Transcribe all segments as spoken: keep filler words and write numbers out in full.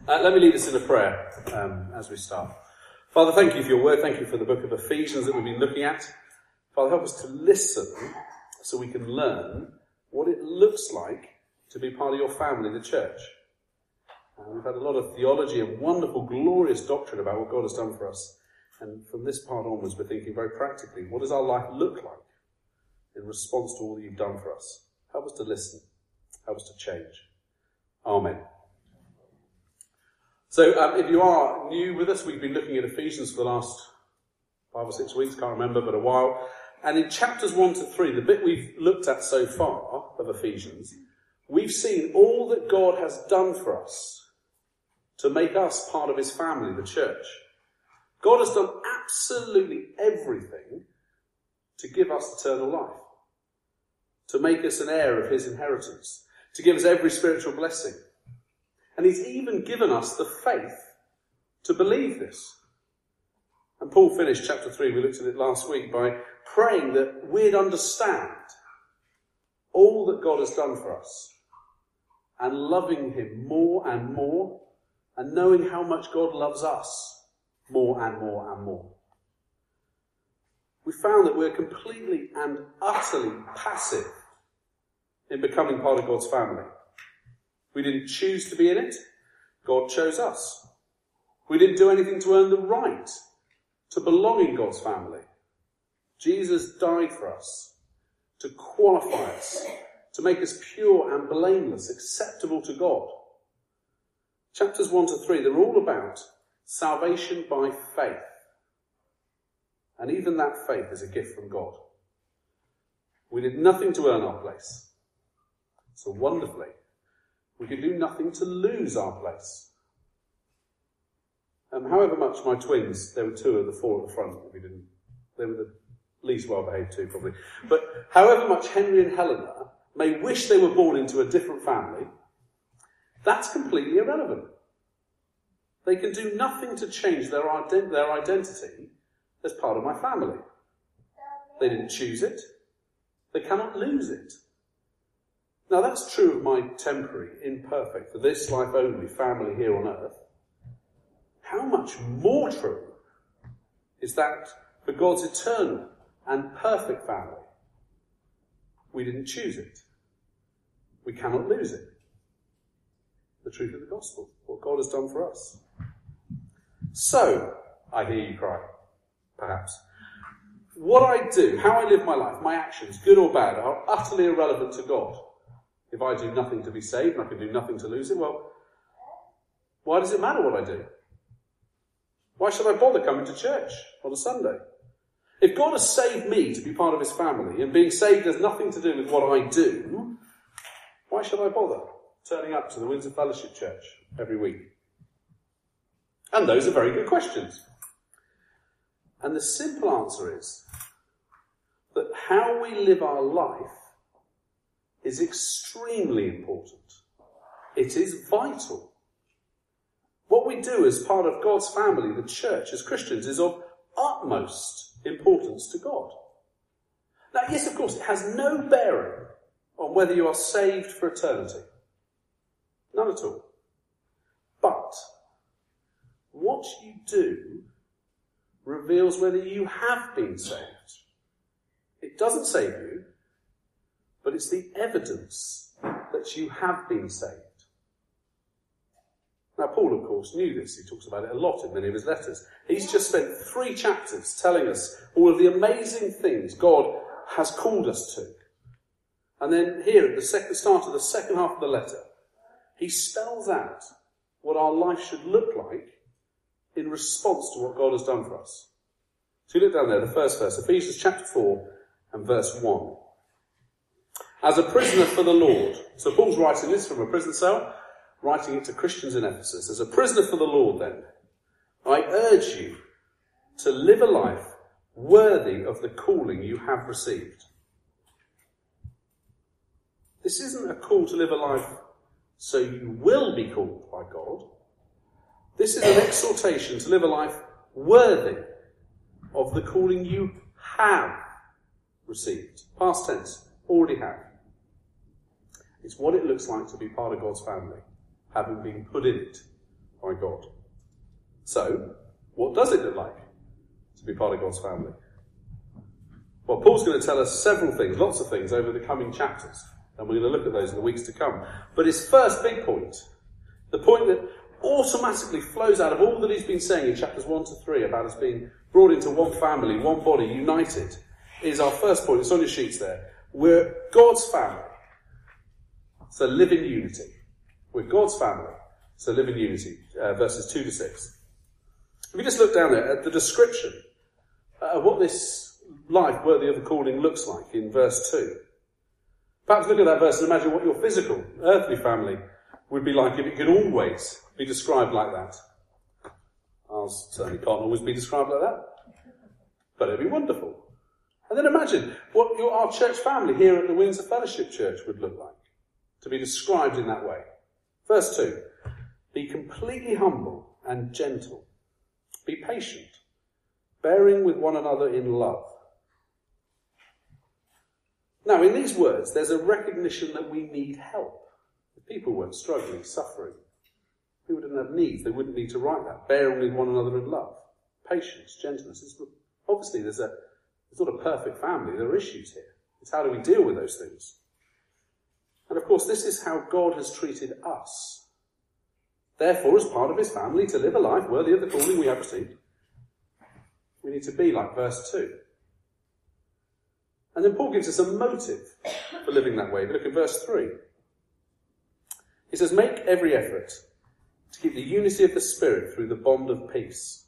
Uh, let me lead us in a prayer um, as we start. Father, thank you for your word. Thank you for the book of Ephesians that we've been looking at. Father, help us to listen so we can learn what it looks like to be part of your family, the church. Uh, we've had a lot of theology and wonderful, glorious doctrine about what God has done for us. And from this part onwards, we're thinking very practically, what does our life look like in response to all that you've done for us? Help us to listen. Help us to change. Amen. So um, if you are new with us, we've been looking at Ephesians for the last five or six weeks, can't remember, but a while. And in chapters one to three, the bit we've looked at so far of Ephesians, we've seen all that God has done for us to make us part of his family, the church. God has done absolutely everything to give us eternal life, to make us an heir of his inheritance, to give us every spiritual blessing. And he's even given us the faith to believe this. And Paul finished chapter three, we looked at it last week, by praying that we'd understand all that God has done for us and loving him more and more and knowing how much God loves us more and more and more. We found that we're completely and utterly passive in becoming part of God's family. We didn't choose to be in it. God chose us. We didn't do anything to earn the right to belong in God's family. Jesus died for us to qualify us, to make us pure and blameless, acceptable to God. Chapters one to three, they're all about salvation by faith. And even that faith is a gift from God. We did nothing to earn our place. So wonderfully, we could do nothing to lose our place. Um, however much my twins, there were two of the four at the front, we didn't, they were the least well behaved two probably. But however much Henry and Helena may wish they were born into a different family, that's completely irrelevant. They can do nothing to change their, ident- their identity as part of my family. They didn't choose it. They cannot lose it. Now that's true of my temporary, imperfect, for this life only family here on earth. How much more true is that for God's eternal and perfect family? We didn't choose it. We cannot lose it. The truth of the gospel, what God has done for us. So, I hear you cry, perhaps. What I do, how I live my life, my actions, good or bad, are utterly irrelevant to God. If I do nothing to be saved and I can do nothing to lose it, well, why does it matter what I do? Why should I bother coming to church on a Sunday? If God has saved me to be part of his family, and being saved has nothing to do with what I do, why should I bother turning up to the Windsor Fellowship Church every week? And those are very good questions. And the simple answer is that how we live our life is extremely important. It is vital. What we do as part of God's family, the church, as Christians, is of utmost importance to God. Now, yes, of course, it has no bearing on whether you are saved for eternity. None at all. But what you do reveals whether you have been saved. It doesn't save you, but it's the evidence that you have been saved. Now, Paul, of course, knew this. He talks about it a lot in many of his letters. He's just spent three chapters telling us all of the amazing things God has called us to. And then here, at the second start of the second half of the letter, he spells out what our life should look like in response to what God has done for us. So you look down there, the first verse, Ephesians chapter four and verse one. As a prisoner for the Lord. So Paul's writing this from a prison cell, writing it to Christians in Ephesus. As a prisoner for the Lord, then, I urge you to live a life worthy of the calling you have received. This isn't a call to live a life so you will be called by God. This is an exhortation to live a life worthy of the calling you have received. Past tense, already have. It's what it looks like to be part of God's family, having been put in it by God. So, what does it look like to be part of God's family? Well, Paul's going to tell us several things, lots of things, over the coming chapters. And we're going to look at those in the weeks to come. But his first big point, the point that automatically flows out of all that he's been saying in chapters one to three about us being brought into one family, one body, united, is our first point. It's on your sheets there. We're God's family, so live in unity. We're God's family, so live in unity. Uh, verses two to six. If you just look down there at the description of what this life worthy of the calling looks like in verse two. Perhaps look at that verse and imagine what your physical, earthly family would be like if it could always be described like that. Ours certainly can't always be described like that, but it'd be wonderful. And then imagine what your, our church family here at the Windsor Fellowship Church would look like, to be described in that way. Verse two, be completely humble and gentle. Be patient, bearing with one another in love. Now, in these words, there's a recognition that we need help. If people weren't struggling, suffering, people didn't have needs, they wouldn't need to write that. Bearing with one another in love. Patience, gentleness. It's, obviously, there's a, it's not a perfect family. There are issues here. It's how do we deal with those things? And of course, this is how God has treated us. Therefore, as part of his family, to live a life worthy of the calling we have received, we need to be like verse two. And then Paul gives us a motive for living that way. If you look at verse three. He says, make every effort to keep the unity of the Spirit through the bond of peace.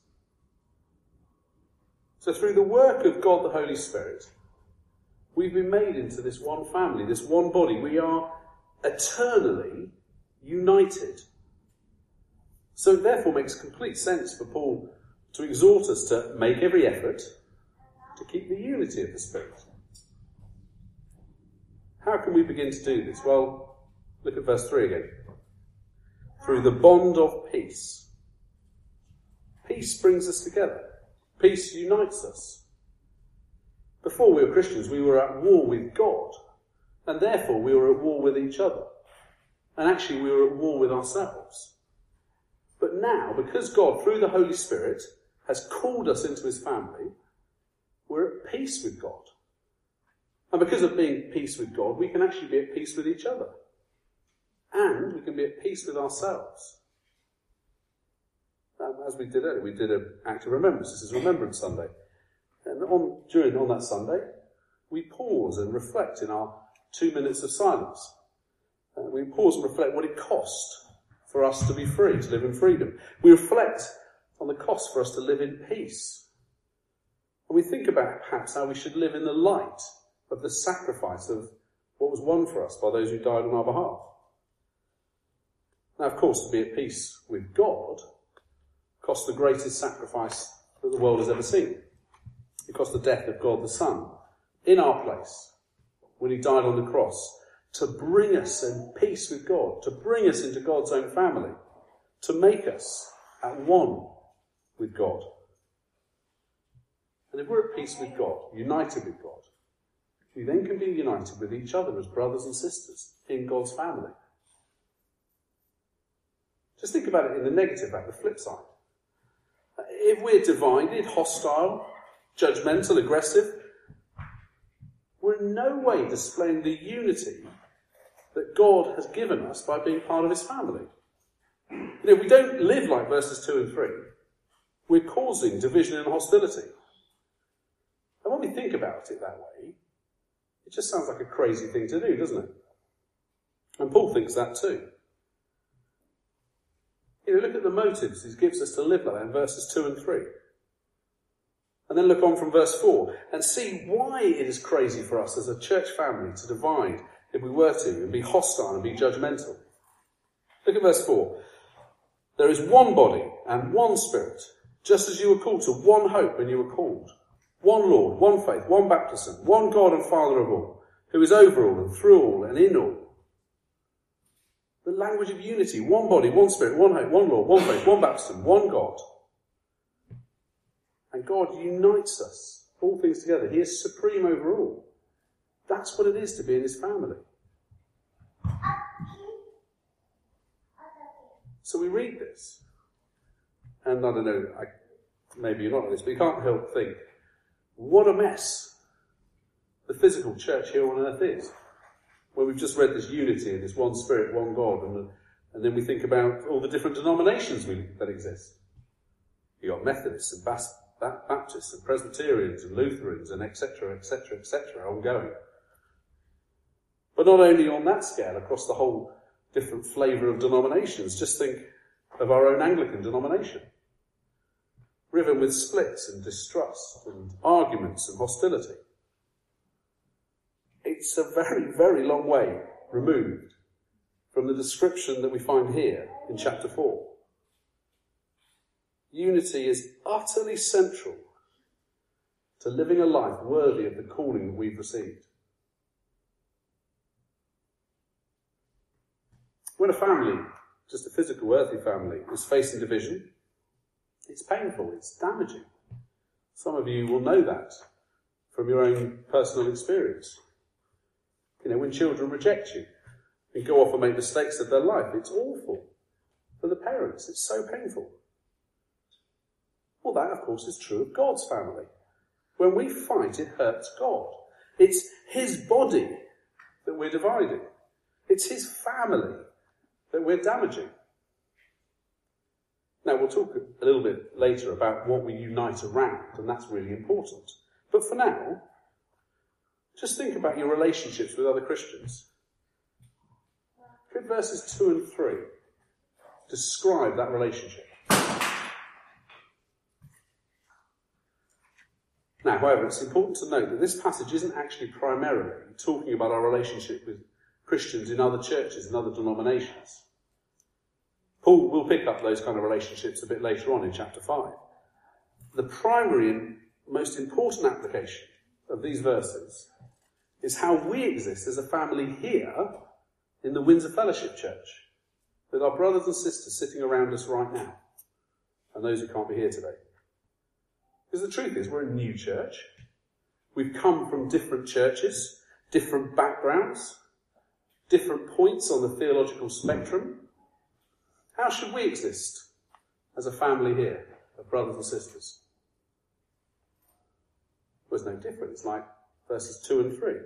So through the work of God the Holy Spirit, we've been made into this one family, this one body. We are eternally united. So it therefore makes complete sense for Paul to exhort us to make every effort to keep the unity of the Spirit. How can we begin to do this? Well, look at verse three again. Through the bond of peace. Peace brings us together. Peace unites us. Before we were Christians, we were at war with God, and therefore we were at war with each other. And actually we were at war with ourselves. But now, because God, through the Holy Spirit, has called us into his family, we're at peace with God. And because of being at peace with God, we can actually be at peace with each other. And we can be at peace with ourselves. Um, as we did earlier, we did an act of remembrance. This is Remembrance Sunday. And on, during on that Sunday, we pause and reflect in our two minutes of silence. Uh, we pause and reflect what it cost for us to be free, to live in freedom. We reflect on the cost for us to live in peace. And we think about perhaps how we should live in the light of the sacrifice of what was won for us by those who died on our behalf. Now, of course, to be at peace with God cost the greatest sacrifice that the world has ever seen. It cost the death of God the Son in our place when he died on the cross to bring us in peace with God, to bring us into God's own family, to make us at one with God. And if we're at peace with God, united with God, we then can be united with each other as brothers and sisters in God's family. Just think about it in the negative, at the flip side. If we're divided, hostile, judgmental, aggressive, we're in no way displaying the unity that God has given us by being part of his family. You know, we don't live like verses two and three. We're causing division and hostility. And when we think about it that way, it just sounds like a crazy thing to do, doesn't it? And Paul thinks that too. You know, look at the motives he gives us to live like that in verses two and three. And then look on from verse four and see why it is crazy for us as a church family to divide if we were to, and be hostile and be judgmental. Look at verse four. There is one body and one Spirit, just as you were called to one hope when you were called. One Lord, one faith, one baptism, one God and Father of all, who is over all and through all and in all. The language of unity, one body, one Spirit, one hope, one Lord, one faith, one baptism, one God. And God unites us, all things together. He is supreme over all. That's what it is to be in his family. So we read this, And I don't know, I, maybe you're not like this, but you can't help think, what a mess the physical church here on earth is. Where we've just read this unity and this one spirit, one God, and, and then we think about all the different denominations we, that exist. You've got Methodists and Bas- Baptists and Presbyterians and Lutherans and et cetera, et cetera, et cetera, ongoing. But not only on that scale, across the whole different flavour of denominations. Just think of our own Anglican denomination. Riven with splits and distrust and arguments and hostility. It's a very, very long way removed from the description that we find here in chapter four. Unity is utterly central to living a life worthy of the calling that we've received. When a family, just a physical earthly family, is facing division, it's painful, it's damaging. Some of you will know that from your own personal experience. You know, when children reject you and go off and make mistakes of their life, it's awful for the parents. It's so painful. Well, that, of course, is true of God's family. When we fight, it hurts God. It's his body that we're dividing. It's his family that we're damaging. Now, we'll talk a little bit later about what we unite around, and that's really important. But for now, just think about your relationships with other Christians. Could verses two and three describe that relationship? Now, however, it's important to note that this passage isn't actually primarily talking about our relationship with Christians in other churches and other denominations. Paul will pick up those kind of relationships a bit later on in chapter five. The primary and most important application of these verses is how we exist as a family here in the Windsor Fellowship Church, with our brothers and sisters sitting around us right now, and those who can't be here today. Because the truth is, we're a new church. We've come from different churches, different backgrounds, different points on the theological spectrum. How should we exist as a family here of brothers and sisters? Well, it's no different. It's like verses two and three.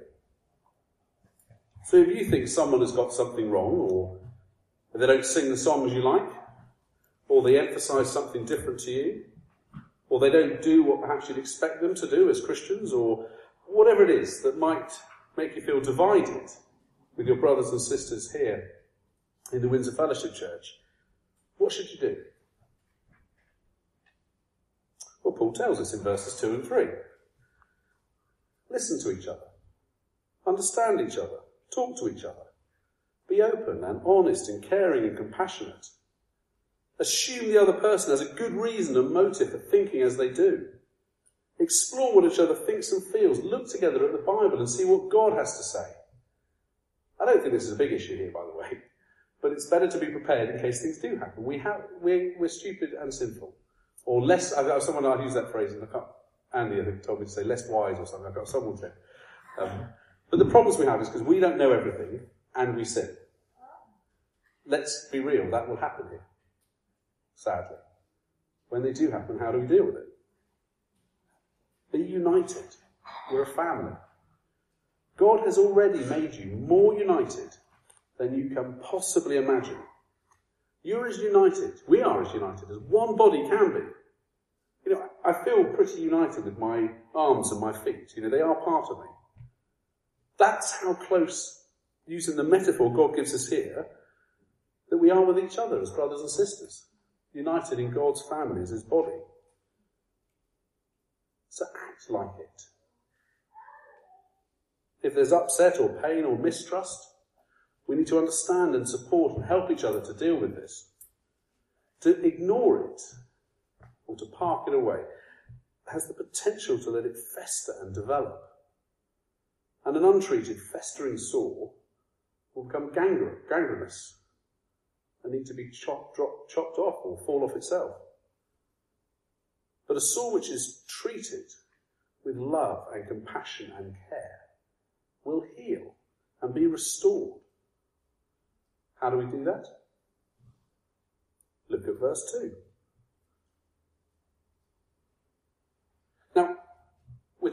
So if you think someone has got something wrong, or they don't sing the songs you like, or they emphasise something different to you, or they don't do what perhaps you'd expect them to do as Christians, or whatever it is that might make you feel divided with your brothers and sisters here in the Windsor Fellowship Church, what should you do? Well, Paul tells us in verses two and three. Listen to each other. Understand each other. Talk to each other. Be open and honest and caring and compassionate. Assume the other person has a good reason and motive for thinking as they do. Explore what each other thinks and feels. Look together at the Bible and see what God has to say. I don't think this is a big issue here, by the way, but it's better to be prepared in case things do happen. We have, we're, we're stupid and sinful. Or less, I've got someone, I've used that phrase, and I can't, Andy, I think, told me to say less wise or something. I've got someone to. Um, but the problems we have is because we don't know everything and we sin. Let's be real, that will happen here. Sadly. When they do happen, how do we deal with it? Be united. We're a family. God has already made you more united than you can possibly imagine. You're as united, we are as united as one body can be. You know, I feel pretty united with my arms and my feet. You know, they are part of me. That's how close, using the metaphor God gives us here, that we are with each other as brothers and sisters, united in God's family as his body. So act like it. If there's upset or pain or mistrust, we need to understand and support and help each other to deal with this. To ignore it or to park it away has the potential to let it fester and develop. And an untreated, festering sore will become gangren- gangrenous and need to be chopped, drop, chopped off or fall off itself. But a sore which is treated with love and compassion and care will heal and be restored. How do we do that? Look at verse two.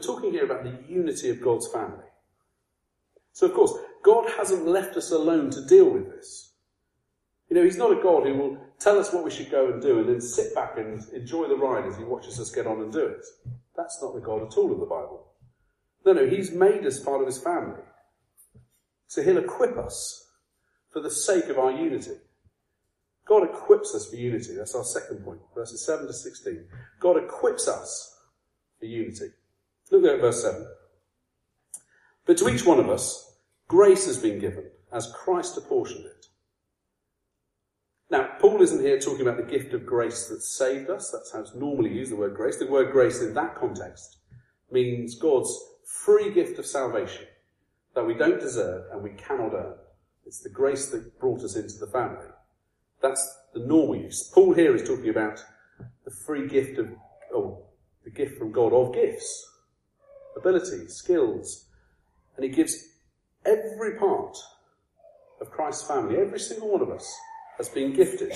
talking here about the unity of God's family. So, of course, God hasn't left us alone to deal with this. You know, he's not a God who will tell us what we should go and do and then sit back and enjoy the ride as he watches us get on and do it. That's not the God at all of the Bible. No, no, he's made us part of his family. So he'll equip us for the sake of our unity. God equips us for unity. That's our second point, verses seven to sixteen. God equips us for unity. Look there at verse seven. But to each one of us, grace has been given, as Christ apportioned it. Now, Paul isn't here talking about the gift of grace that saved us. That's how it's normally used, the word grace. The word grace in that context means God's free gift of salvation that we don't deserve and we cannot earn. It's the grace that brought us into the family. That's the normal use. Paul here is talking about the free gift of, oh, the gift from God of gifts, abilities, skills. And he gives every part of Christ's family, every single one of us, has been gifted.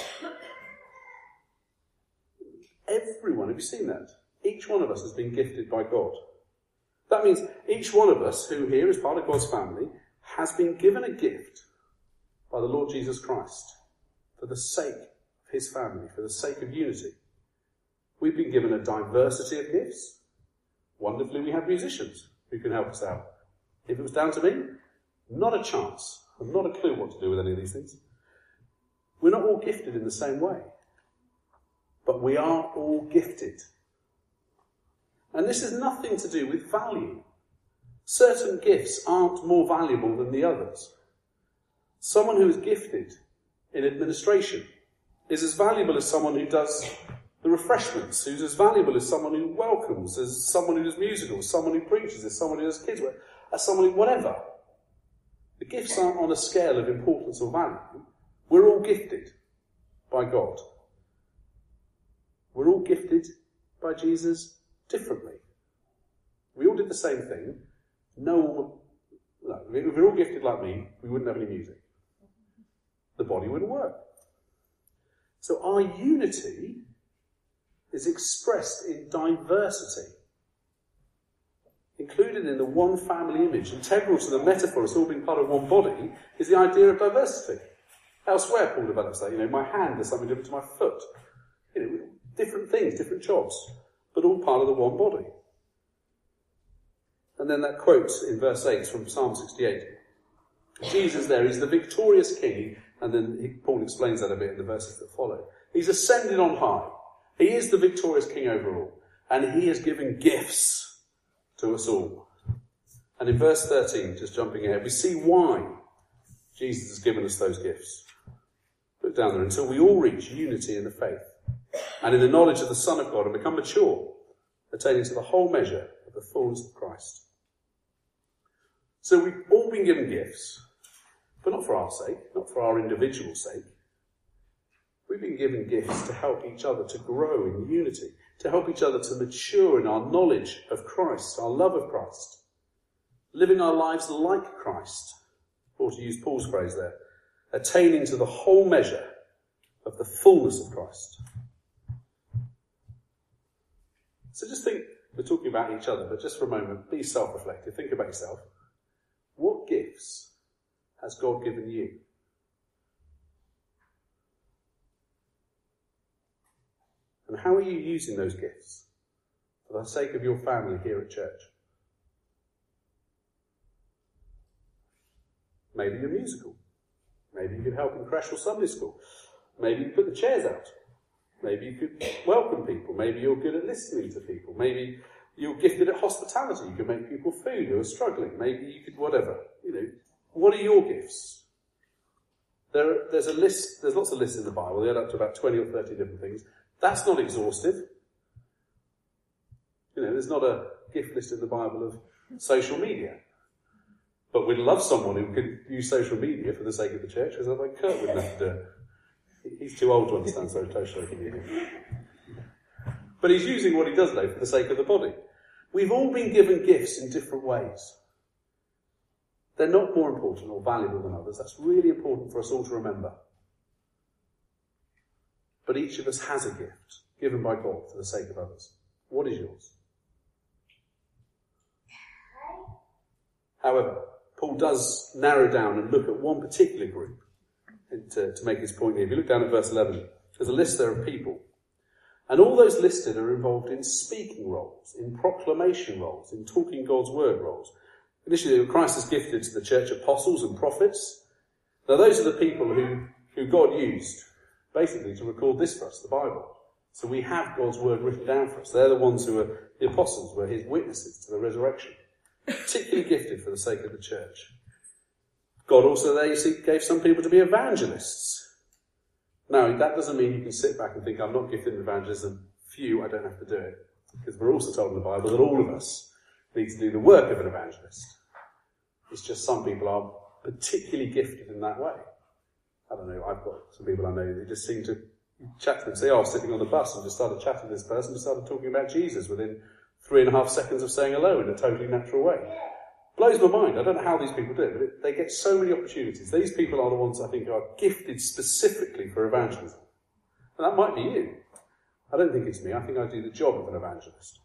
Everyone, have you seen that? Each one of us has been gifted by God. That means each one of us who here is part of God's family has been given a gift by the Lord Jesus Christ for the sake of his family, for the sake of unity. We've been given a diversity of gifts. Wonderfully, we have musicians who can help us out. If it was down to me, not a chance. I've not a clue what to do with any of these things. We're not all gifted in the same way, but we are all gifted. And this has nothing to do with value. Certain gifts aren't more valuable than the others. Someone who is gifted in administration is as valuable as someone who does the refreshments, who's as valuable as someone who welcomes, as someone who does musicals, someone who preaches, as someone who does kids work, as someone who whatever. The gifts aren't on a scale of importance or value. We're all gifted by God. We're all gifted by Jesus differently. We all did the same thing. No one, no, if we're all gifted like me, we wouldn't have any music. The body wouldn't work. So our unity is expressed in diversity. Included in the one family image, integral to the metaphor of us all being part of one body, is the idea of diversity. Elsewhere, Paul develops that. You know, my hand does something different to my foot. You know, different things, different jobs, but all part of the one body. And then that quote in verse eight from Psalm sixty-eight. Jesus there, he's the victorious king, and then he, Paul explains that a bit in the verses that follow. He's ascended on high. He is the victorious king over all, and he has given gifts to us all. And in verse thirteen, just jumping ahead, we see why Jesus has given us those gifts. Look down there, until we all reach unity in the faith and in the knowledge of the Son of God and become mature, attaining to the whole measure of the fullness of Christ. So we've all been given gifts, but not for our sake, not for our individual sake. We've been given gifts to help each other to grow in unity, to help each other to mature in our knowledge of Christ, our love of Christ, living our lives like Christ, or to use Paul's phrase there, attaining to the whole measure of the fullness of Christ. So just think, we're talking about each other, but just for a moment, be self-reflective. Think about yourself. What gifts has God given you? And how are you using those gifts for the sake of your family here at church? Maybe you're musical. Maybe you could help in crash or Sunday school. Maybe you put the chairs out. Maybe you could welcome people. Maybe you're good at listening to people. Maybe you're gifted at hospitality. You can make people food who are struggling. Maybe you could whatever. You know, what are your gifts? There, there's a list. There's lots of lists in the Bible. They add up to about twenty or thirty different things. That's not exhaustive. You know, there's not a gift list in the Bible of social media. But we'd love someone who could use social media for the sake of the church, because I think Kurt wouldn't have to do it. He's too old to understand social media. But he's using what he does know for the sake of the body. We've all been given gifts in different ways. They're not more important or valuable than others. That's really important for us all to remember. But each of us has a gift given by God for the sake of others. What is yours? However, Paul does narrow down and look at one particular group to, to make his point here. If you look down at verse eleven, there's a list there of people. And all those listed are involved in speaking roles, in proclamation roles, in talking God's word roles. Initially, Christ has gifted to the church apostles and prophets. Now, those are the people who, who God used, basically, to record this for us, the Bible. So we have God's word written down for us. They're the ones who are, the apostles were his witnesses to the resurrection, particularly gifted for the sake of the church. God also there, you see, gave some people to be evangelists. Now, that doesn't mean you can sit back and think, I'm not gifted in evangelism. Phew, I don't have to do it. Because we're also told in the Bible that all of us need to do the work of an evangelist. It's just some people are particularly gifted in that way. I don't know, I've got some people I know who just seem to chat to them. Say, oh, I was sitting on the bus and just started chatting to this person and started talking about Jesus within three and a half seconds of saying hello in a totally natural way. Blows my mind. I don't know how these people do it, but it, they get so many opportunities. These people are the ones I think are gifted specifically for evangelism. And that might be you. I don't think it's me. I think I do the job of an evangelist.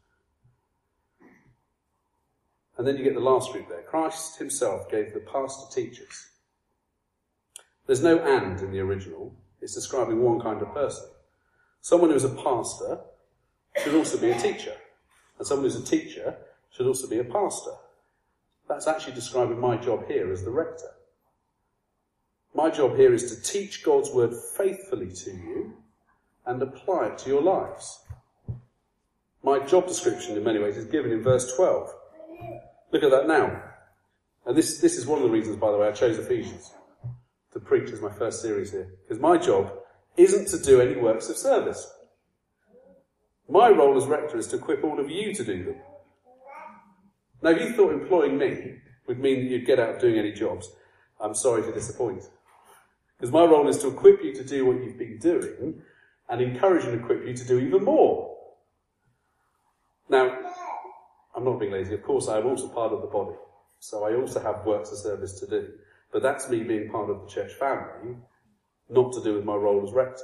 And then you get the last group there. Christ himself gave the pastor teachers. There's no and in the original. It's describing one kind of person. Someone who's a pastor should also be a teacher. And someone who's a teacher should also be a pastor. That's actually describing my job here as the rector. My job here is to teach God's word faithfully to you and apply it to your lives. My job description, in many ways, is given in verse twelve. Look at that now. And this, this is one of the reasons, by the way, I chose Ephesians to preach as my first series here. Because my job isn't to do any works of service. My role as rector is to equip all of you to do them. Now, if you thought employing me would mean that you'd get out of doing any jobs, I'm sorry to disappoint. Because my role is to equip you to do what you've been doing and encourage and equip you to do even more. Now, I'm not being lazy. Of course, I am also part of the body. So I also have works of service to do. But that's me being part of the church family, not to do with my role as rector.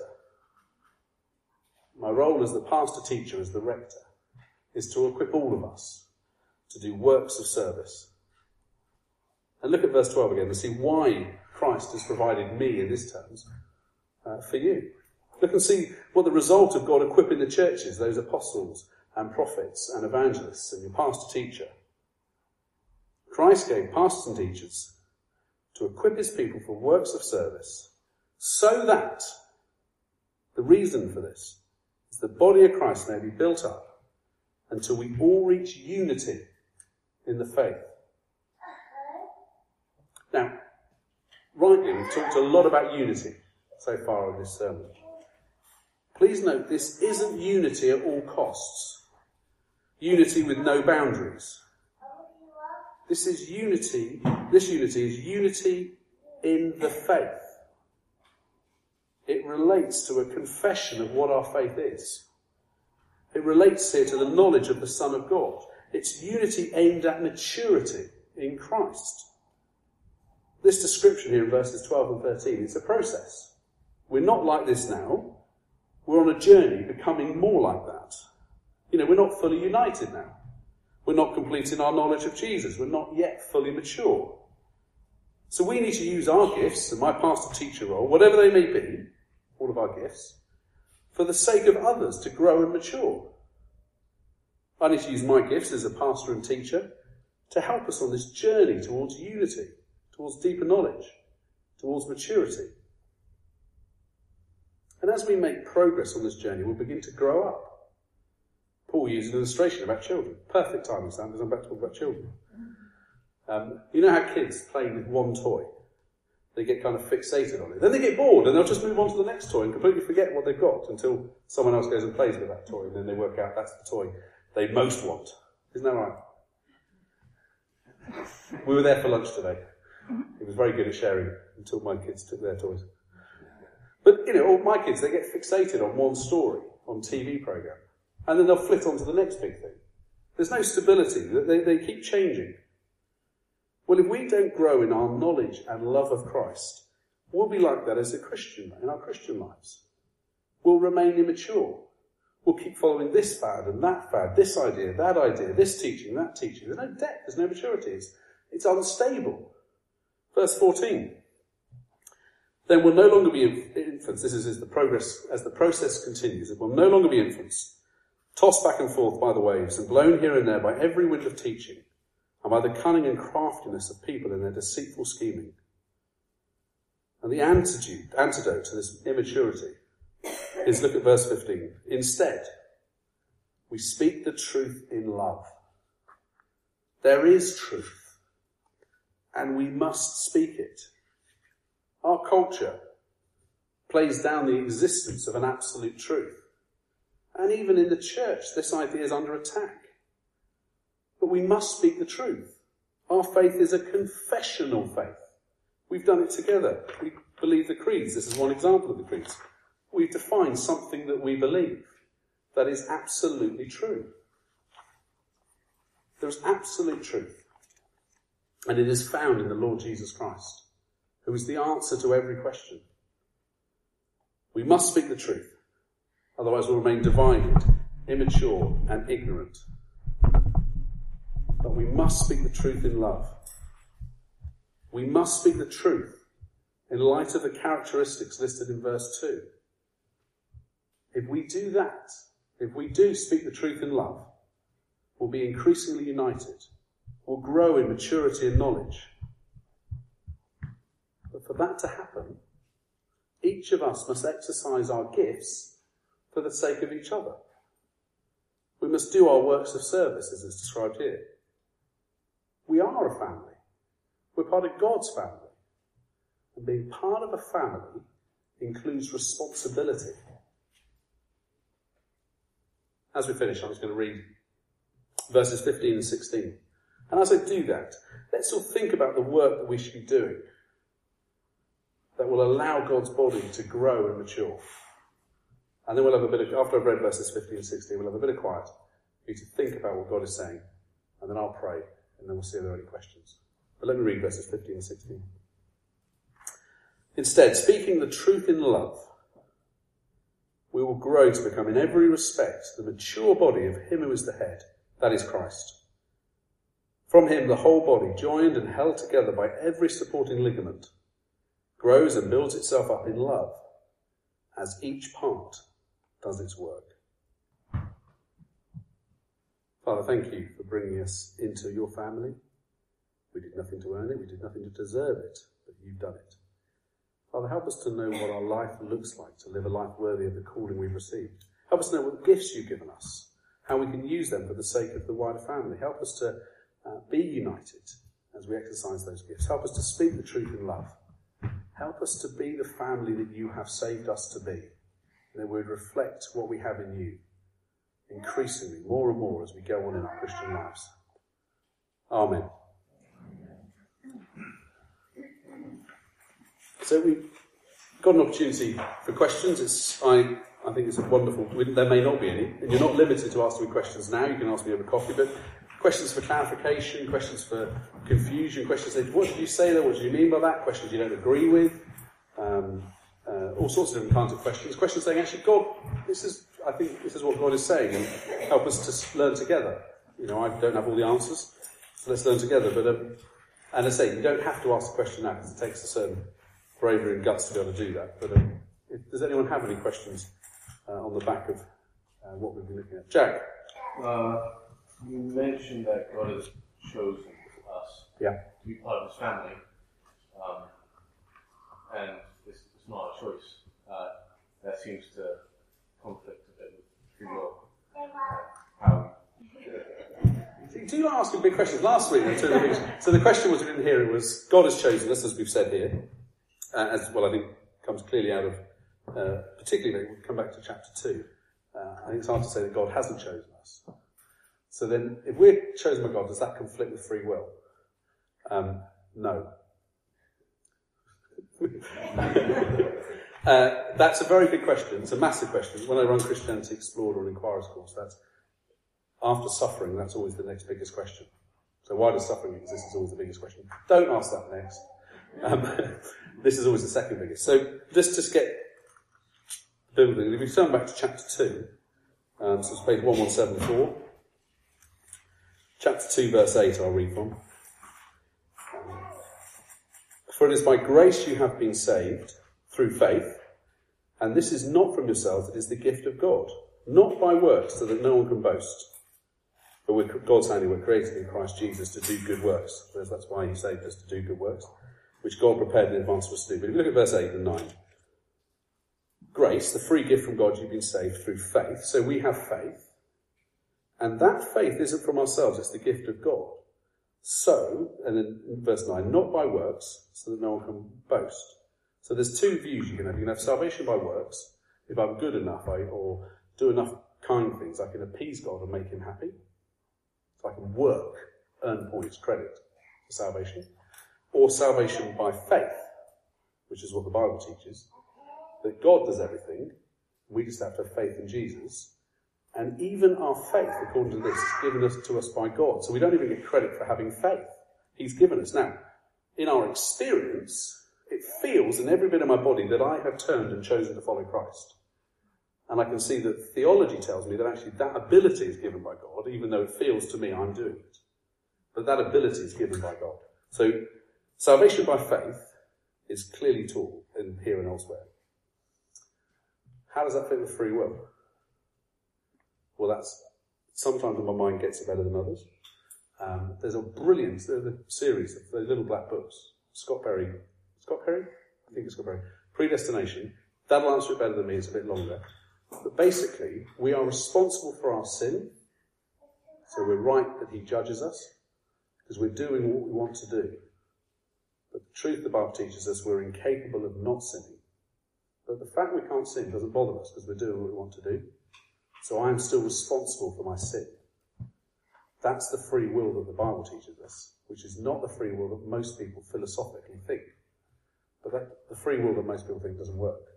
My role as the pastor teacher, as the rector, is to equip all of us to do works of service. And look at verse twelve again to see why Christ has provided me, in this terms, uh, for you. Look and see what the result of God equipping the churches, those apostles and prophets and evangelists and your pastor teacher. Christ gave pastors and teachers to equip his people for works of service, so that the reason for this is the body of Christ may be built up until we all reach unity in the faith. Now, rightly, we've talked a lot about unity so far in this sermon. Please note, this isn't unity at all costs. Unity with no boundaries. This is unity, this unity is unity in the faith. It relates to a confession of what our faith is. It relates here to the knowledge of the Son of God. It's unity aimed at maturity in Christ. This description here in verses twelve and thirteen, it's a process. We're not like this now. We're on a journey becoming more like that. You know, we're not fully united now. We're not complete in our knowledge of Jesus. We're not yet fully mature. So we need to use our gifts, and my pastor teacher role, whatever they may be, all of our gifts, for the sake of others to grow and mature. I need to use my gifts as a pastor and teacher to help us on this journey towards unity, towards deeper knowledge, towards maturity. And as we make progress on this journey, we'll begin to grow up. Paul used an illustration about children. Perfect timing, Sam, because I'm about to talk about children. Um, you know how kids play with one toy? They get kind of fixated on it. Then they get bored and they'll just move on to the next toy and completely forget what they've got until someone else goes and plays with that toy, and then they work out that's the toy they most want. Isn't that right? We were there for lunch today. It was very good at sharing until my kids took their toys. But, you know, all my kids, they get fixated on one story on T V programme. And then they'll flit on to the next big thing. There's no stability. They, they keep changing. Well, if we don't grow in our knowledge and love of Christ, we'll be like that as a Christian in our Christian lives. We'll remain immature. We'll keep following this fad and that fad, this idea, that idea, this teaching, that teaching. There's no depth, there's no maturity. It's, It's unstable. Verse fourteen. Then will no longer be infants. This is as the progress, as the process continues. It will no longer be infants, tossed back and forth by the waves and blown here and there by every wind of teaching and by the cunning and craftiness of people in their deceitful scheming. And the antidote, antidote to this immaturity is, look at verse fifteen. Instead, we speak the truth in love. There is truth, and we must speak it. Our culture plays down the existence of an absolute truth. And even in the church, this idea is under attack. But we must speak the truth. Our faith is a confessional faith. We've done it together. We believe the creeds. This is one example of the creeds. We've defined something that we believe that is absolutely true. There is absolute truth. And it is found in the Lord Jesus Christ, who is the answer to every question. We must speak the truth. Otherwise we'll remain divided, immature and ignorant. But we must speak the truth in love. We must speak the truth in light of the characteristics listed in verse two. If we do that, if we do speak the truth in love, we'll be increasingly united. We'll grow in maturity and knowledge. But for that to happen, each of us must exercise our gifts for the sake of each other. We must do our works of service, as is described here. We are a family. We're part of God's family. And being part of a family includes responsibility. As we finish, I'm just going to read verses fifteen and sixteen. And as I do that, let's all think about the work that we should be doing that will allow God's body to grow and mature. And then we'll have a bit of, after I've read verses fifteen and sixteen, we'll have a bit of quiet for you to think about what God is saying. And then I'll pray, and then we'll see if there are any questions. But let me read verses fifteen and sixteen. Instead, speaking the truth in love, we will grow to become in every respect the mature body of him who is the head, that is Christ. From him the whole body, joined and held together by every supporting ligament, grows and builds itself up in love, as each part does its work. Father, thank you for bringing us into your family. We did nothing to earn it, we did nothing to deserve it, but you've done it. Father, help us to know what our life looks like, to live a life worthy of the calling we've received. Help us to know what gifts you've given us, how we can use them for the sake of the wider family. Help us to uh, be united as we exercise those gifts. Help us to speak the truth in love. Help us to be the family that you have saved us to be, and that we would reflect what we have in you increasingly, more and more, as we go on in our Christian lives. Amen. So we've got an opportunity for questions. It's I I think it's a wonderful. There may not be any, and you're not limited to asking me questions now. You can ask me over coffee, but questions for clarification, questions for confusion, questions like, what did you say there? What do you mean by that? Questions you don't agree with, um, uh, all sorts of different kinds of questions. Questions saying, actually, God, this is. I think this is what God is saying, and help us to learn together. You know, I don't have all the answers, so let's learn together. But um, and I say, you don't have to ask the question now because it takes a certain bravery and guts to be able to do that. But um, if, does anyone have any questions uh, on the back of uh, what we've been looking at? Jack? Uh, you mentioned that God has chosen us yeah. to be part of his family, um, and it's, it's not a choice. Uh, that seems to conflict a bit with free will. How Do you ask big questions? Last week, the big, so the question was, we didn't hear it, was God has chosen us, as we've said here, uh, as well I think comes clearly out of, uh, particularly, we'll come back to chapter two. Uh, I think it's hard to say that God hasn't chosen us. So then, if we're chosen by God, does that conflict with free will? Um, no. uh, that's a very big question. It's a massive question. When I run Christianity Explored or an Inquirer's course, that's after suffering, that's always the next biggest question. So why does suffering exist is always the biggest question. Don't ask that next. Um, this is always the second biggest. So just to get building, if we turn back to chapter two, um, so it's page one one seven four. Chapter two, verse eight, I'll read from. For it is by grace you have been saved, through faith, and this is not from yourselves, it is the gift of God, not by works, so that no one can boast. But we're God's handiwork, created in Christ Jesus to do good works. That's why he saved us, to do good works, which God prepared in advance for us to do. But if you look at verse eight and nine, grace, the free gift from God, you've been saved through faith. So we have faith. And that faith isn't from ourselves, it's the gift of God. So, and then in verse nine, not by works, so that no one can boast. So there's two views you can have. You can have salvation by works. If I'm good enough I, or do enough kind things, I can appease God and make him happy. So I can work, earn points, credit for salvation. Or salvation by faith, which is what the Bible teaches. That God does everything. We just have to have faith in Jesus. And even our faith, according to this, is given us to us by God. So we don't even get credit for having faith. He's given us. Now, in our experience, it feels in every bit of my body that I have turned and chosen to follow Christ. And I can see that theology tells me that actually that ability is given by God, even though it feels to me I'm doing it. But that ability is given by God. So salvation by faith is clearly taught in here and elsewhere. How does that fit with free will? Well, that's sometimes my mind gets it better than others. Um, there's a brilliant there's a series of the little black books. Scott Perry, Scott Perry, I think it's Scott Perry. Predestination. That'll answer it better than me. It's a bit longer, but basically, we are responsible for our sin. So we're right that he judges us because we're doing what we want to do. But the truth the Bible teaches us, we're incapable of not sinning. But the fact we can't sin doesn't bother us because we're doing what we want to do. So I am still responsible for my sin. That's the free will that the Bible teaches us, which is not the free will that most people philosophically think. But that, the free will that most people think doesn't work.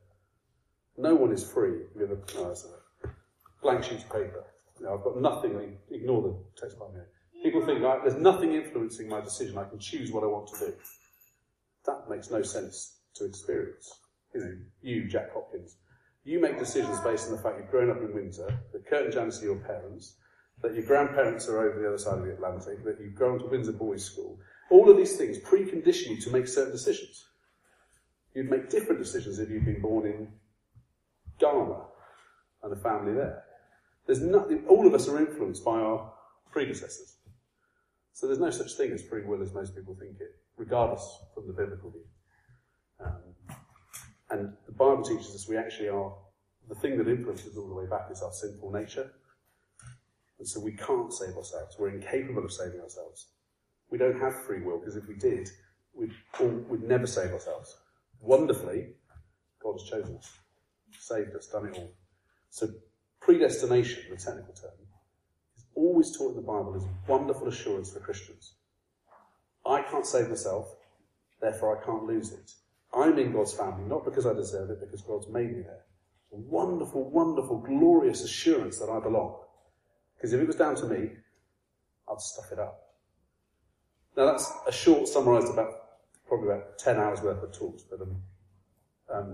No one is free. We have a, no, a blank sheet of paper. You know, I've got nothing, ignore the text part here. People think like, there's nothing influencing my decision. I can choose what I want to do. That makes no sense to experience. You know, you, Jack Hopkins, you make decisions based on the fact you've grown up in Windsor, that Kurt and Janice are your parents, that your grandparents are over the other side of the Atlantic, that you've gone to Windsor Boys' School. All of these things precondition you to make certain decisions. You'd make different decisions if you'd been born in Ghana and a family there. There's nothing, all of us are influenced by our predecessors. So there's no such thing as free will as most people think it, regardless from the biblical view. Um, and the Bible teaches us we actually are, the thing that influences all the way back is our sinful nature. And so we can't save ourselves. We're incapable of saving ourselves. We don't have free will, because if we did, we'd, all, we'd never save ourselves. Wonderfully, God has chosen us, saved us, done it all. So predestination, the technical term, is always taught in the Bible as wonderful assurance for Christians. I can't save myself, therefore I can't lose it. I'm in God's family, not because I deserve it, because God's made me there. A wonderful, wonderful, glorious assurance that I belong. Because if it was down to me, I'd stuff it up. Now that's a short, summarised about, probably about ten hours worth of talks, but um, um,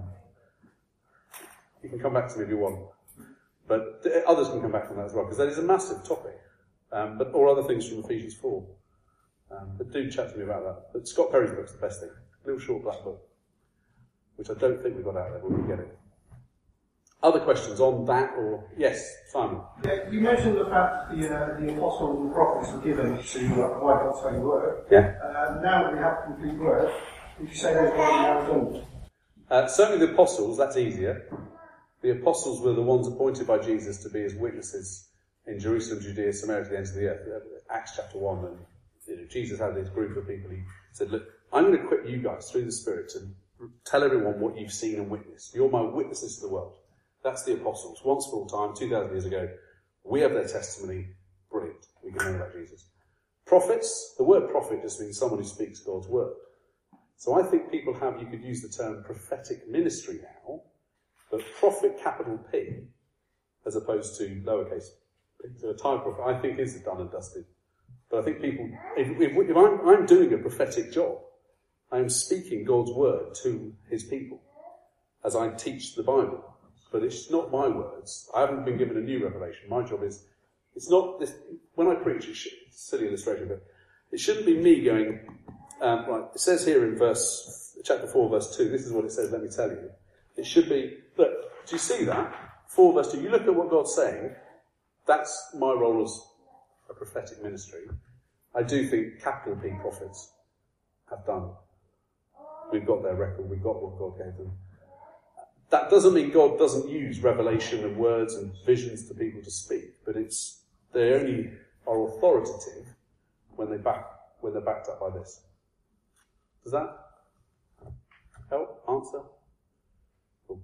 you can come back to me if you want. But others can come back on that as well, because that is a massive topic. Um, but or other things from Ephesians four. Um, but do chat to me about that. But Scott Perry's book's the best thing. A little short black book, which I don't think we've got out there, but we'll get it. Other questions on that, or yes, Simon? Yeah, you mentioned the fact that the, uh, the apostles and prophets were given to uh, provide God's holy word. Yeah. Uh, now that we have complete word, would you say those ones now done? Uh, certainly the apostles, that's easier. The apostles were the ones appointed by Jesus to be his witnesses in Jerusalem, Judea, Samaria, to the ends of the earth. Acts chapter one, and you know, Jesus had this group of people. He said, look, I'm going to equip you guys through the Spirit to tell everyone what you've seen and witnessed. You're my witnesses to the world. That's the apostles. Once for all time, two thousand years ago, we have their testimony. Brilliant. We can learn about Jesus. Prophets, the word prophet just means someone who speaks God's word. So I think people have, you could use the term prophetic ministry now, but prophet, capital P, as opposed to lowercase p. So a type of, I think, is done and dusted. But I think people, if, if, if I'm, I'm doing a prophetic job, I am speaking God's word to his people as I teach the Bible. But it's not my words. I haven't been given a new revelation. My job is, it's not this, when I preach, it's a silly illustration, but it shouldn't be me going, Um, right, it says here in verse, chapter four, verse two, this is what it says, let me tell you. It should be, look, do you see that? four verse two, you look at what God's saying, that's my role as a prophetic ministry. I do think capital P prophets have done. We've got their record, we've got what God gave them. That doesn't mean God doesn't use revelation and words and visions to people to speak, but it's, they only are authoritative when they back, when they're backed up by this. Does that help? Answer? Cool.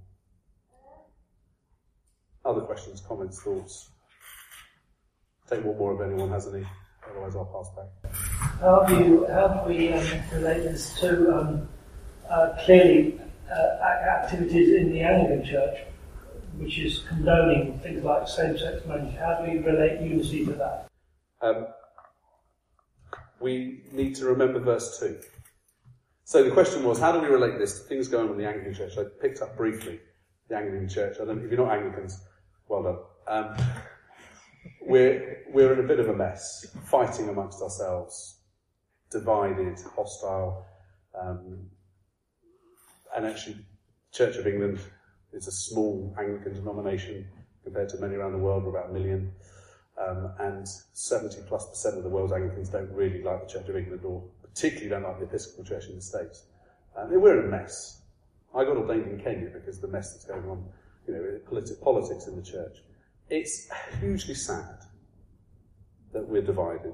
Other questions, comments, thoughts? Take one more if anyone has any, otherwise I'll pass back. How do you, how do we um, relate this to um, uh, clearly uh, activities in the Anglican Church, which is condoning things like same-sex marriage? How do we relate unity to that? Um, we need to remember verse two. So the question was, how do we relate this to things going on in the Anglican Church? I picked up briefly the Anglican Church. I don't, if you're not Anglicans, well done. Um, we're we're in a bit of a mess, fighting amongst ourselves, divided, hostile, um, and actually, Church of England is a small Anglican denomination compared to many around the world. We're about a million, um, and seventy plus percent of the world's Anglicans don't really like the Church of England, or particularly don't like the Episcopal Church in the States. Um, we're in a mess. I got ordained in Kenya because of the mess that's going on, you know, politi- politics in the church. It's hugely sad that we're divided.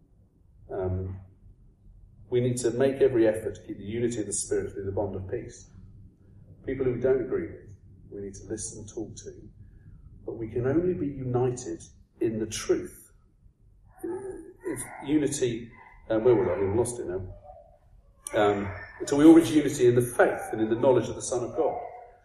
Um, we need to make every effort to keep the unity of the Spirit through the bond of peace. People who we don't agree with, we need to listen and talk to, but we can only be united in the truth. If unity, um, where was I? I've lost it now. Um, until we all reach unity in the faith and in the knowledge of the Son of God.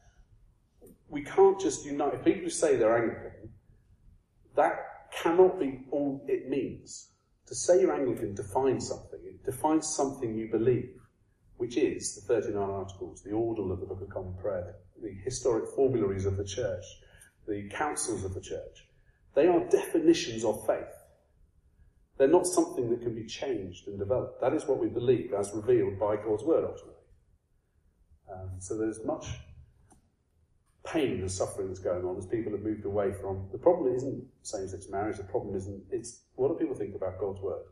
We can't just unite. If people who say they're Anglican, that cannot be all it means. To say you're Anglican defines something. It defines something you believe, which is the thirty-nine Articles, the order of the Book of Common Prayer, the historic formularies of the church, the councils of the church. They are definitions of faith. They're not something that can be changed and developed. That is what we believe as revealed by God's word, ultimately. Um, so there's much pain and suffering that's going on as people have moved away from... The problem isn't same-sex marriage, the problem isn't... It's what do people think about God's word?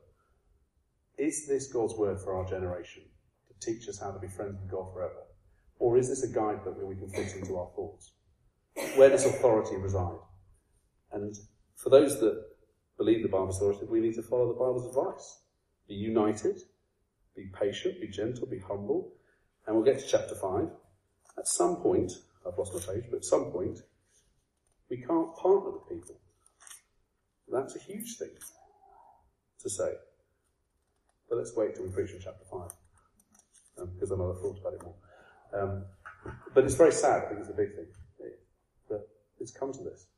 Is this God's word for our generation to teach us how to be friends with God forever? Or is this a guidebook that we can fit into our thoughts? Where does authority reside? And for those that believe the Bible's authoritative, we need to follow the Bible's advice. Be united, be patient, be gentle, be humble. And we'll get to chapter five. At some point, I've lost my page, but at some point, we can't partner with people. That's a huge thing to say. But let's wait till we preach in chapter five, um, because I've never thought about it more. Um, but it's very sad, I think it's a big thing, that it's come to this.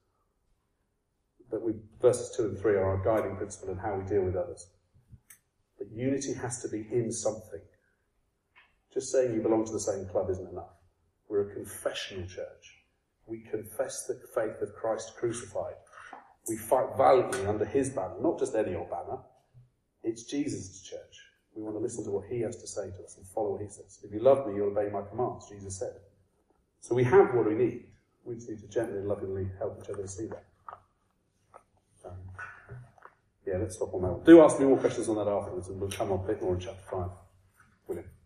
But we, verses two and three are our guiding principle in how we deal with others. But unity has to be in something. Just saying you belong to the same club isn't enough. We're a confessional church. We confess the faith of Christ crucified. We fight valiantly under his banner, not just any old banner. It's Jesus' church. We want to listen to what he has to say to us and follow what he says. If you love me, you'll obey my commands, Jesus said. So we have what we need. We just need to gently and lovingly help each other to see that. Um, yeah, let's stop on that one. Do ask me more questions on that afterwards, and we'll come on a bit more in chapter five. Brilliant.